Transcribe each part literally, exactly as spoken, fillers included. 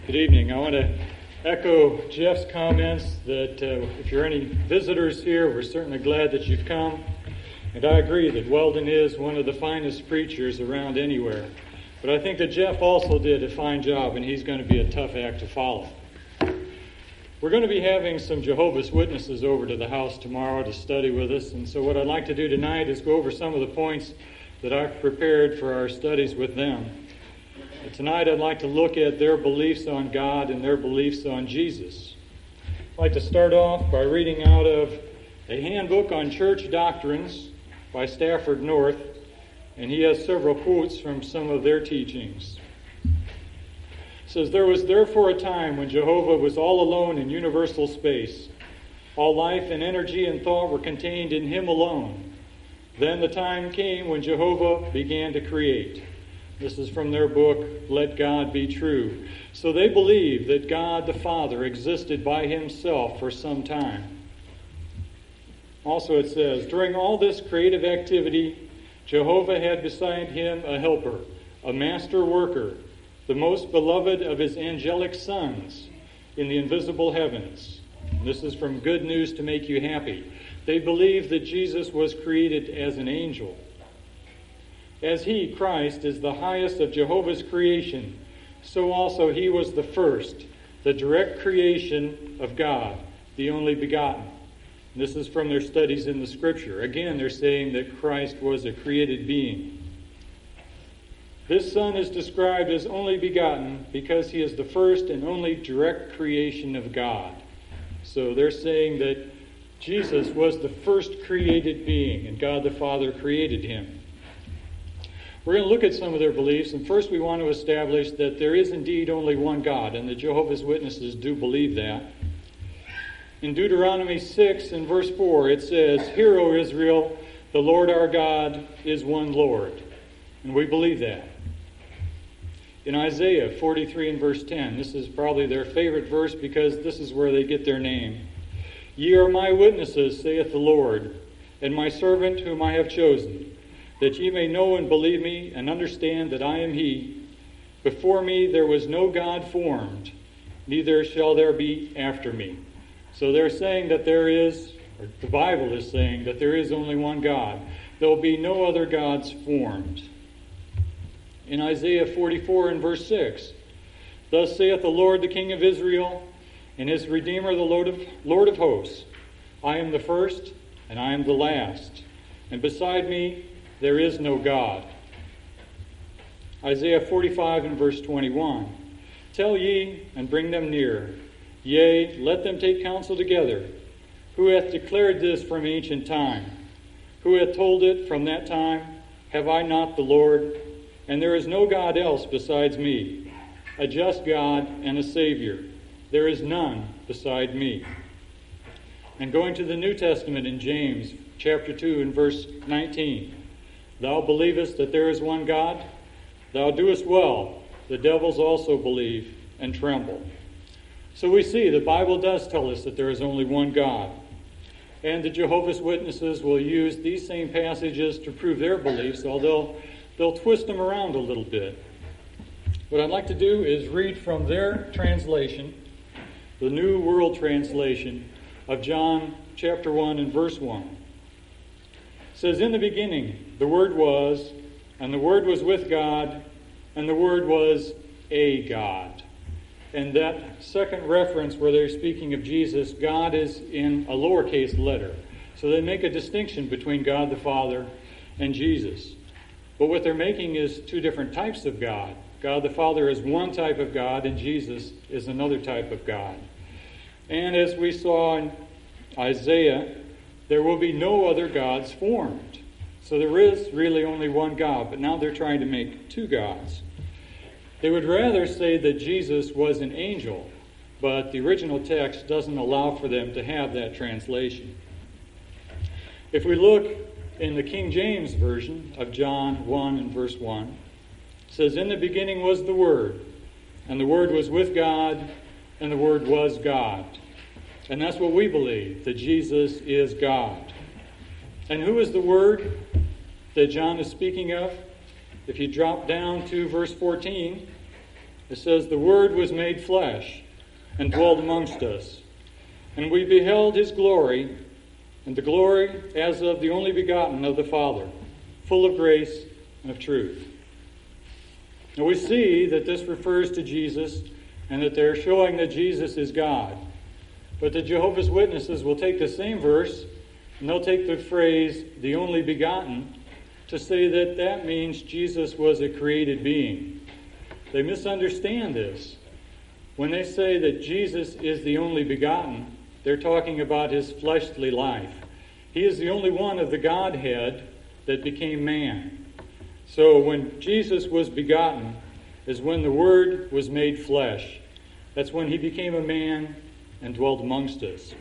Good evening. I want to echo Jeff's comments that uh, if you're any visitors here, we're certainly glad that you've come. And I agree that Weldon is one of the finest preachers around anywhere. But I think that Jeff also did a fine job, and he's going to be a tough act to follow. We're going to be having some Jehovah's Witnesses over to the house tomorrow to study with us. And so what I'd like to do tonight is go over some of the points that I've prepared for our studies with them. Tonight I'd like to look at their beliefs on God and their beliefs on Jesus. I'd like to start off by reading out of a handbook on church doctrines by Stafford North, and he has several quotes from some of their teachings. It says, "There was therefore a time when Jehovah was all alone in universal space. All life and energy and thought were contained in him alone. Then the time came when Jehovah began to create." This is from their book, Let God Be True. So they believe that God the Father existed by himself for some time. Also it says, "During all this creative activity, Jehovah had beside him a helper, a master worker, the most beloved of his angelic sons in the invisible heavens." And this is from Good News to Make You Happy. They believe that Jesus was created as an angel. As he, Christ, is the highest of Jehovah's creation, so also he was the first, the direct creation of God, the only begotten. This is from their studies in the Scripture. Again, they're saying that Christ was a created being. This Son is described as only begotten because he is the first and only direct creation of God. So they're saying that Jesus was the first created being, and God the Father created him. We're going to look at some of their beliefs, and first we want to establish that there is indeed only one God, and the Jehovah's Witnesses do believe that. In Deuteronomy six and verse four, it says, "Hear, O Israel, the Lord our God is one Lord." And we believe that. In Isaiah forty-three and verse ten, this is probably their favorite verse because this is where they get their name. "Ye are my witnesses, saith the Lord, and my servant whom I have chosen, that ye may know and believe me, and understand that I am he. Before me there was no God formed, neither shall there be after me." So they're saying that there is, or the Bible is saying that there is only one God. There will be no other gods formed. In Isaiah forty-four and verse six, "Thus saith the Lord, the King of Israel, and his Redeemer, the Lord of, Lord of hosts, I am the first, and I am the last, and beside me there is no God." Isaiah forty-five and verse twenty-one, "Tell ye, and bring them near. Yea, let them take counsel together. Who hath declared this from ancient time? Who hath told it from that time? Have I not the Lord? And there is no God else besides me, a just God and a Savior. There is none beside me." And going to the New Testament in James chapter two and verse nineteen, "Thou believest that there is one God? Thou doest well. The devils also believe and tremble." So we see the Bible does tell us that there is only one God. And the Jehovah's Witnesses will use these same passages to prove their beliefs, although they'll twist them around a little bit. What I'd like to do is read from their translation, the New World Translation of John chapter one and verse one. It says, "In the beginning the Word was, and the Word was with God, and the Word was a God." And that second reference where they're speaking of Jesus, God is in a lowercase letter. So they make a distinction between God the Father and Jesus. But what they're making is two different types of God. God the Father is one type of God, and Jesus is another type of God. And as we saw in Isaiah, there will be no other gods formed. So there is really only one God, but now they're trying to make two gods. They would rather say that Jesus was an angel, but the original text doesn't allow for them to have that translation. If we look in the King James Version of John one and verse one, it says, "In the beginning was the Word, and the Word was with God, and the Word was God." And that's what we believe, that Jesus is God. And who is the Word that John is speaking of? If you drop down to verse fourteen, It says, "The Word was made flesh and dwelt amongst us. And we beheld his glory, and the glory as of the only begotten of the Father, full of grace and of truth." Now we see that this refers to Jesus and that they're showing that Jesus is God. But the Jehovah's Witnesses will take the same verse and they'll take the phrase, "the only begotten," to say that that means Jesus was a created being. They misunderstand this. When they say that Jesus is the only begotten, they're talking about his fleshly life. He is the only one of the Godhead that became man. So when Jesus was begotten is when the Word was made flesh. That's when he became a man and dwelt amongst us.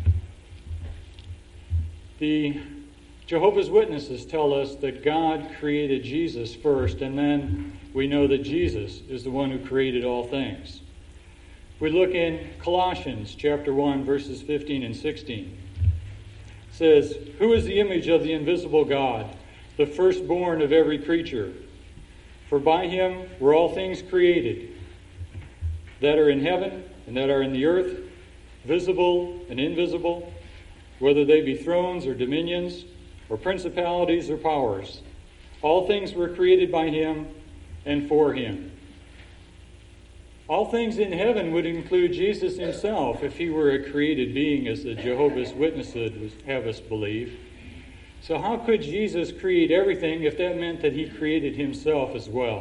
The Jehovah's Witnesses tell us that God created Jesus first, and then we know that Jesus is the one who created all things. We look in Colossians chapter one, verses fifteen and sixteen. It says, "Who is the image of the invisible God, the firstborn of every creature? For by him were all things created, that are in heaven and that are in the earth, visible and invisible, whether they be thrones or dominions, or principalities or powers. All things were created by him and for him." All things in heaven would include Jesus himself if he were a created being, as the Jehovah's Witnesses would have us believe. So how could Jesus create everything if that meant that he created himself as well?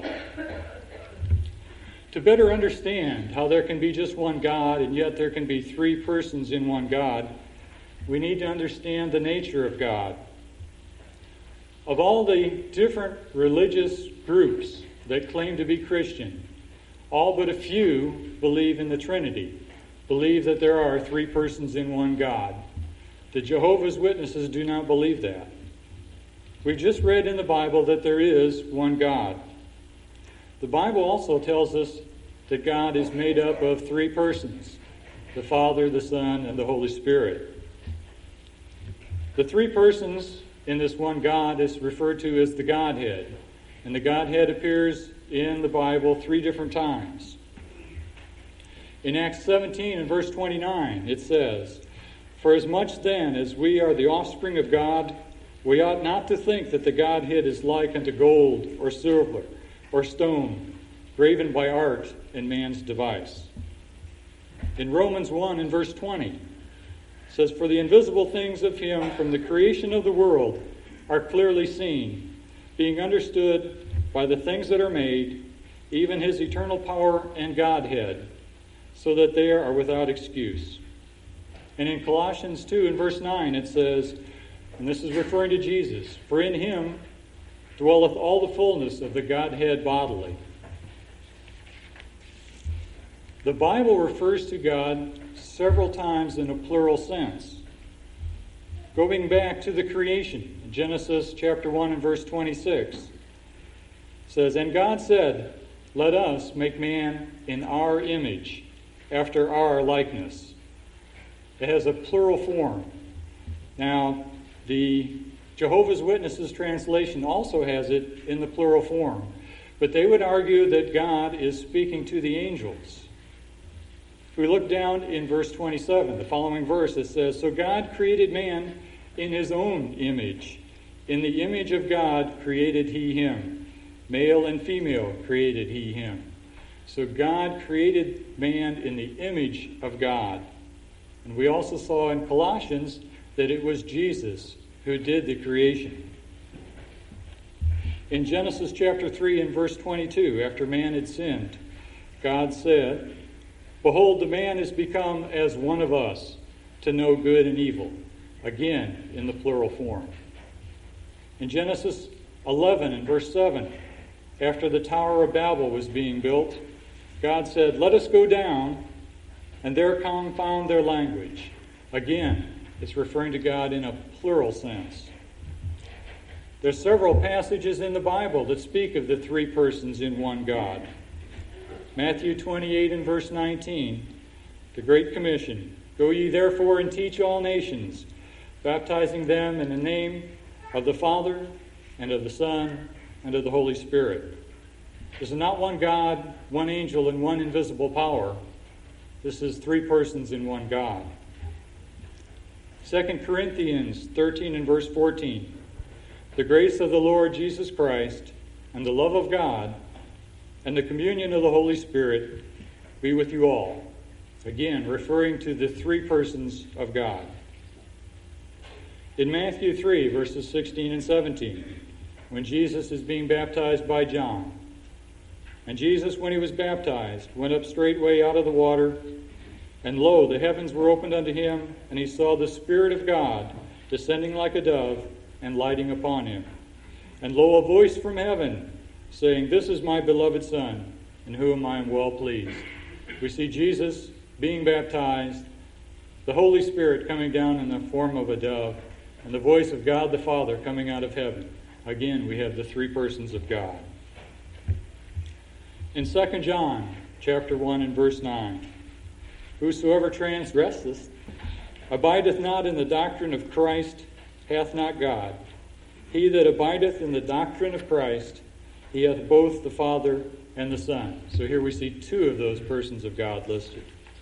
To better understand how there can be just one God and yet there can be three persons in one God, we need to understand the nature of God. Of all the different religious groups that claim to be Christian, all but a few believe in the Trinity, believe that there are three persons in one God. The Jehovah's Witnesses do not believe that. We've just read in the Bible that there is one God. The Bible also tells us that God is made up of three persons, the Father, the Son, and the Holy Spirit. The three persons in this one God is referred to as the Godhead, and the Godhead appears in the Bible three different times. In Acts seventeen and verse twenty-nine, it says, "For as much then as we are the offspring of God, we ought not to think that the Godhead is like unto gold or silver or stone, graven by art and man's device." In Romans one and verse twenty, it says, "For the invisible things of him from the creation of the world are clearly seen, being understood by the things that are made, even his eternal power and Godhead, so that they are without excuse." And in Colossians two and verse nine it says, and this is referring to Jesus, "For in him dwelleth all the fullness of the Godhead bodily." The Bible refers to God several times in a plural sense. Going back to the creation, Genesis chapter one and verse twenty-six says, "And God said, Let us make man in our image, after our likeness." It has a plural form. Now, the Jehovah's Witnesses translation also has it in the plural form, but they would argue that God is speaking to the angels. If we look down in verse twenty-seven, the following verse, it says, "So God created man in his own image. In the image of God created he him. Male and female created he him." So God created man in the image of God. And we also saw in Colossians that it was Jesus who did the creation. In Genesis chapter three and verse twenty-two, after man had sinned, God said, "Behold, the man is become as one of us, to know good and evil." Again, in the plural form. In Genesis eleven and verse seven, after the Tower of Babel was being built, God said, "Let us go down and there confound their language." Again, it's referring to God in a plural sense. There's several passages in the Bible that speak of the three persons in one God. Matthew twenty-eight and verse nineteen, the Great Commission, "Go ye therefore and teach all nations, baptizing them in the name of the Father and of the Son and of the Holy Spirit." This is not one God, one angel, and one invisible power. This is three persons in one God. Second Corinthians thirteen and verse fourteen. The grace of the Lord Jesus Christ and the love of God and the communion of the Holy Spirit be with you all. Again, referring to the three persons of God. In Matthew three, verses sixteen and seventeen, when Jesus is being baptized by John, and Jesus, when he was baptized, went up straightway out of the water, and lo, the heavens were opened unto him, and he saw the Spirit of God descending like a dove and lighting upon him. And lo, a voice from heaven, saying, This is my beloved Son, in whom I am well pleased. We see Jesus being baptized, the Holy Spirit coming down in the form of a dove, and the voice of God the Father coming out of heaven. Again, we have the three persons of God. In Second John chapter one and verse nine, Whosoever transgresseth, abideth not in the doctrine of Christ, hath not God. He that abideth in the doctrine of Christ, he hath both the Father and the Son. So here we see two of those persons of God listed.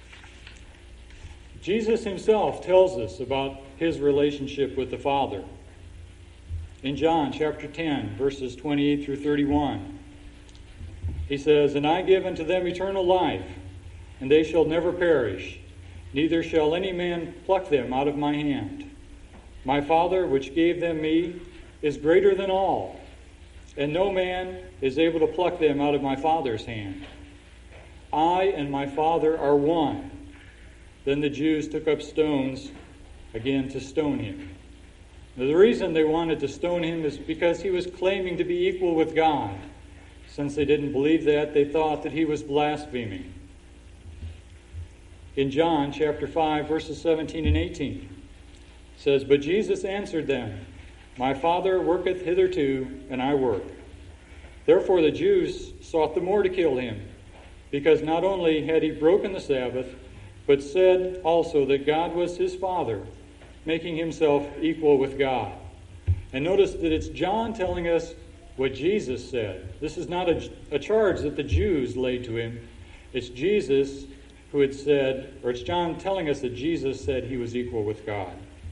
Jesus himself tells us about his relationship with the Father. In John chapter ten, verses twenty-eight through thirty-one, he says, And I give unto them eternal life, and they shall never perish, neither shall any man pluck them out of my hand. My Father, which gave them me, is greater than all, and no man is able to pluck them out of my Father's hand. I and my Father are one. Then the Jews took up stones again to stone him. Now, the reason they wanted to stone him is because he was claiming to be equal with God. Since they didn't believe that, they thought that he was blaspheming. In John chapter five, verses seventeen and eighteen, it says, But Jesus answered them, My Father worketh hitherto, and I work. Therefore the Jews sought the more to kill him, because not only had he broken the Sabbath, but said also that God was his Father, making himself equal with God. And notice that it's John telling us what Jesus said. This is not a, a charge that the Jews laid to him. It's Jesus who had said, or it's John telling us that Jesus said he was equal with God.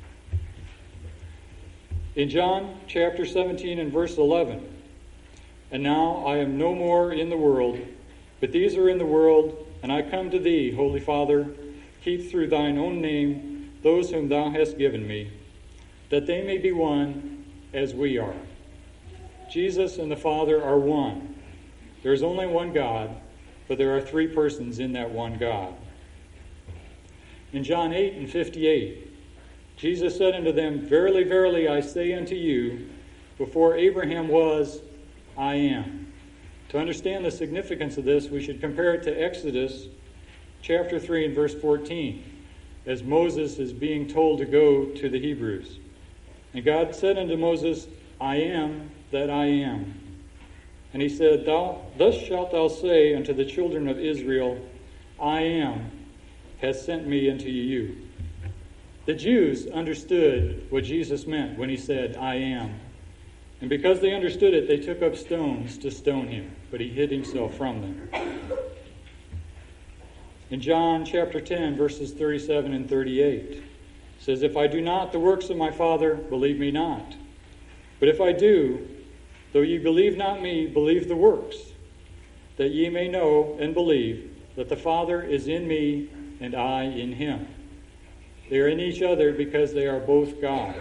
In John chapter seventeen and verse eleven, And now I am no more in the world, but these are in the world, and I come to thee, Holy Father, keep through thine own name those whom thou hast given me, that they may be one as we are. Jesus and the Father are one. There is only one God, but there are three persons in that one God. In John eight and fifty-eight, Jesus said unto them, Verily, verily, I say unto you, before Abraham was, I am. To understand the significance of this, we should compare it to Exodus chapter three and verse fourteen, as Moses is being told to go to the Hebrews. And God said unto Moses, I am that I am. And he said, Thou, Thus shalt thou say unto the children of Israel, I am, has sent me unto you. The Jews understood what Jesus meant when he said, I am. And because they understood it, they took up stones to stone him, but he hid himself from them. In John chapter ten, verses thirty-seven and thirty-eight, it says, If I do not the works of my Father, believe me not. But if I do, though ye believe not me, believe the works, that ye may know and believe that the Father is in me and I in him. They are in each other because they are both God.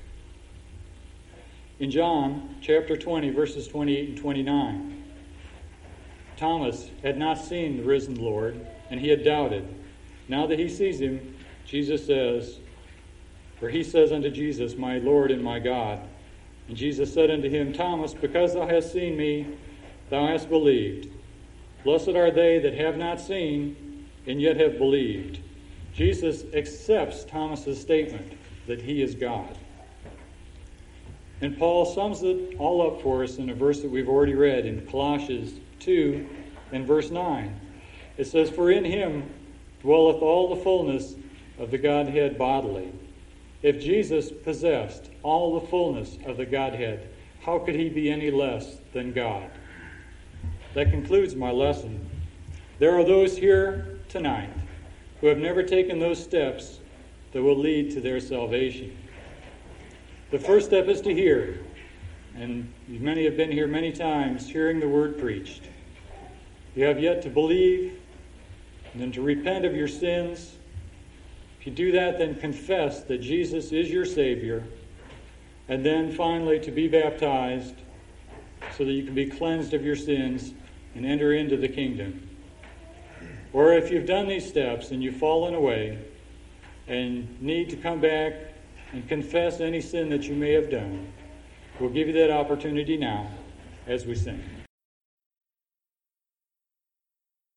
In John chapter twenty, verses twenty-eight and twenty-nine, Thomas had not seen the risen Lord, and he had doubted. Now that he sees him, Jesus says, or he says unto Jesus, My Lord and my God. And Jesus said unto him, Thomas, because thou hast seen me, thou hast believed. Blessed are they that have not seen, and yet have believed. Jesus accepts Thomas's statement that he is God. And Paul sums it all up for us in a verse that we've already read in Colossians two and verse nine. It says, For in him dwelleth all the fullness of the Godhead bodily. If Jesus possessed all the fullness of the Godhead, how could he be any less than God? that concludes my lesson. There are those here tonight who have never taken those steps that will lead to their salvation. The first step is to hear, and many have been here many times hearing the word preached. You have yet to believe, and then to repent of your sins. If you do that, then confess that Jesus is your Savior, and then finally to be baptized so that you can be cleansed of your sins and enter into the kingdom. Or if you've done these steps and you've fallen away and need to come back and confess any sin that you may have done, we'll give you that opportunity now as we sing.